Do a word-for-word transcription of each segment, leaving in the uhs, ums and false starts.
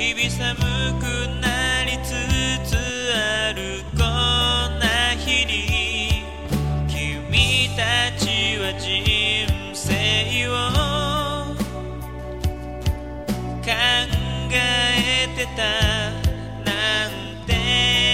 日々寒くなりつつあるこんな日に君たちは人生を考えてたなんて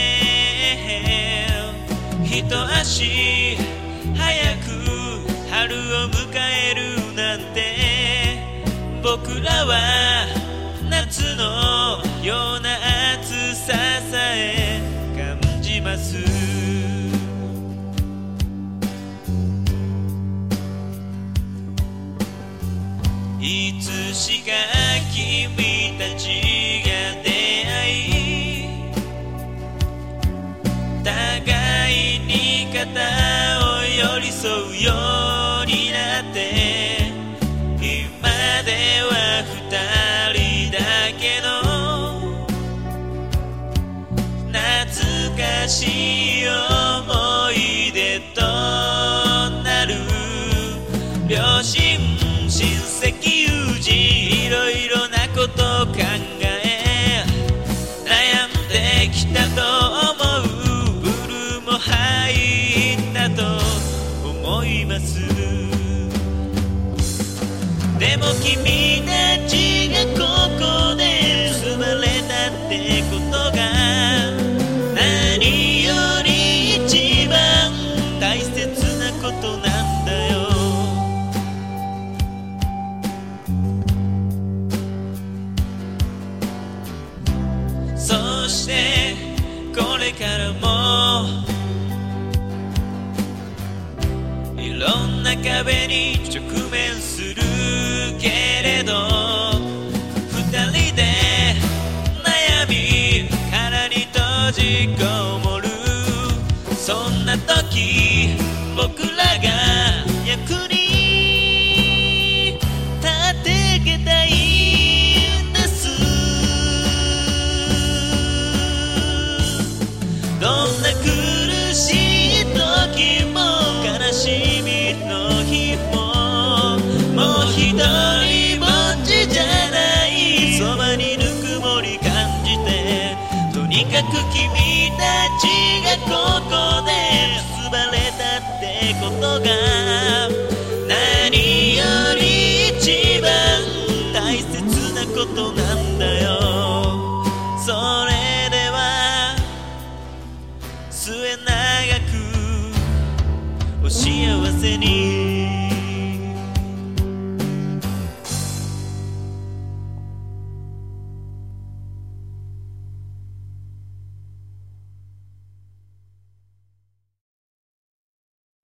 一足早く春を迎えるなんて僕らは夏のような暑ささえ感じます。いつしか君たちが出会い互いに肩を寄り添うようになって今では二人だけの懐かしい思い出となる両親親戚友人いろいろなことを考え悩んできたと思うブルーも入ったと思います。でも君たちがここで結ばれたってことが何より一番大切なことなんだよ。そしてこれからもいろんな壁に直面するけれど二人で悩み殻に閉じこもるそんな時僕らが役に立ってあげたいんです。どんな苦しい時も悲しみの日ももう一人ぼっちじゃないそばにぬくもり感じてとにかく君たちがここで結ばれたってことが何より一番大切なことなんだよ。それでは末永くお幸せに。